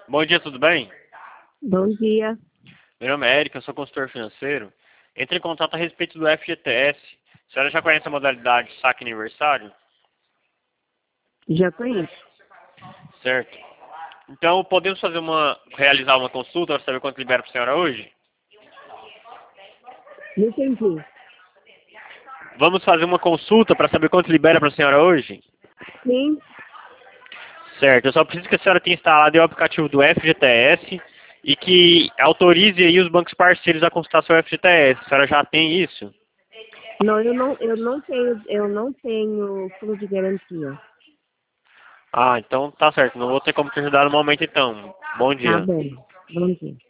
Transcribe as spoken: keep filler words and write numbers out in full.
Bom dia, tudo bem? Bom dia. Meu nome é Eric, eu sou consultor financeiro. Entre em contato a respeito do F G T S. A senhora já conhece a modalidade saque aniversário? Já conheço. Certo. Então, podemos fazer uma, realizar uma consulta para saber quanto libera para a senhora hoje? Não entendi. Vamos fazer uma consulta para saber quanto libera para a senhora hoje? Sim. Certo. Eu só preciso que a senhora tenha instalado o aplicativo do F G T S e que autorize aí os bancos parceiros a consultar seu F G T S. A senhora já tem isso? Não, eu não, eu não tenho, eu não tenho fundo de garantia. Ah, então tá certo. Não vou ter como te ajudar no momento então. Bom Tá dia. bom. Bom dia.